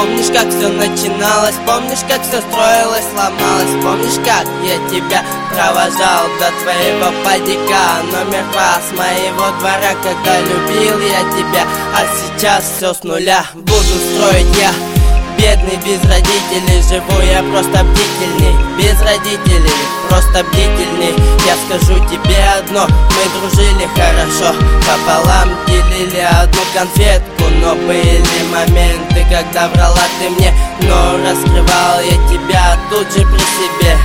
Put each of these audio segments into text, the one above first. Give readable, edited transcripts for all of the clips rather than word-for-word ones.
Помнишь, как все начиналось, помнишь, как все строилось, ломалось. Помнишь, как я тебя провожал до твоего падика, номер 2 с моего двора, когда любил я тебя. А сейчас все с нуля буду строить я. Бедный, без родителей, живу я просто бдительный. Без родителей, просто бдительный. Я скажу тебе одно, мы дружили хорошо, пополам делили одну конфетку. Но были моменты, когда врала ты мне, но раскрывал я тебя тут же при себе.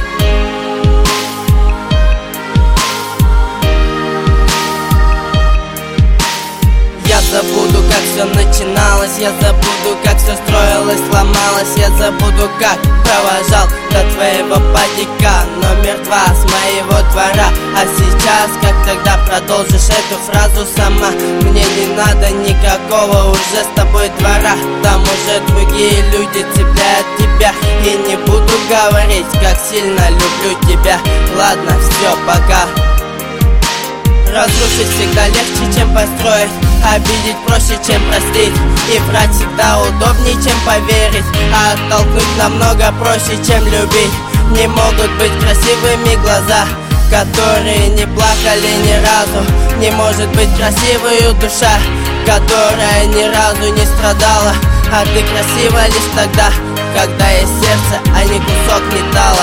Я забуду, как все начиналось, я забуду, как все строилось, ломалось. Я забуду, как провожал до твоего падика, номер 2 с моего двора. А сейчас, как тогда, продолжишь эту фразу сама. Мне не надо никакого уже с тобой двора, там уже другие люди цепляют тебя. И не буду говорить, как сильно люблю тебя. Ладно, все, пока. Разрушить всегда легче, чем построить. Обидеть проще, чем простить. И врать всегда удобнее, чем поверить. А оттолкнуть намного проще, чем любить. Не могут быть красивыми глаза, которые не плакали ни разу. Не может быть красивой душа, которая ни разу не страдала. А ты красива лишь тогда, когда есть сердце, а не кусок металла.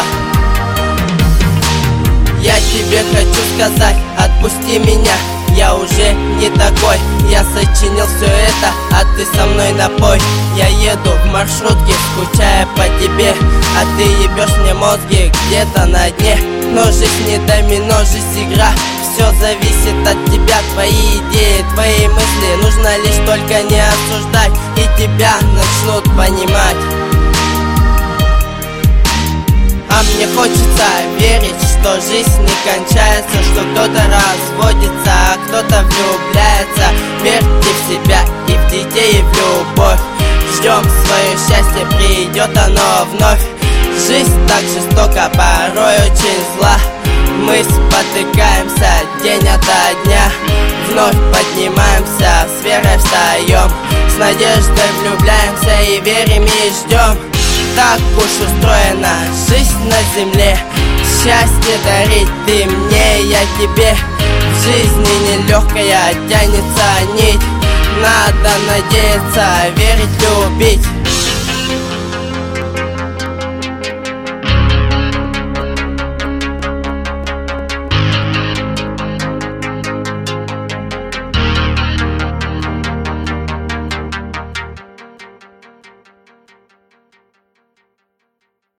Я тебе хочу сказать, отпусти меня, я уже не такой. Я сочинил все это, а ты со мной на бой. Я еду в маршрутке, скучая по тебе, а ты ебешь мне мозги где-то на дне. Но жизнь не домино, жизнь игра, все зависит от тебя. Твои идеи, твои мысли, нужно лишь только не осуждать, и тебя начнут понимать. А мне хочется верить, что жизнь не кончается, что кто-то разводится, а кто-то влюбляется. Верьте в себя и в детей, и в любовь. Ждем свое счастье, придет оно вновь. Жизнь так жестока, порой очень зла. Мы спотыкаемся день ото дня, вновь поднимаемся, с верой встаем, с надеждой влюбляемся и верим и ждем. Так уж устроена жизнь на земле, счастье дарить ты мне, я тебе. В жизни нелегкая тянется нить, надо надеяться, верить, любить.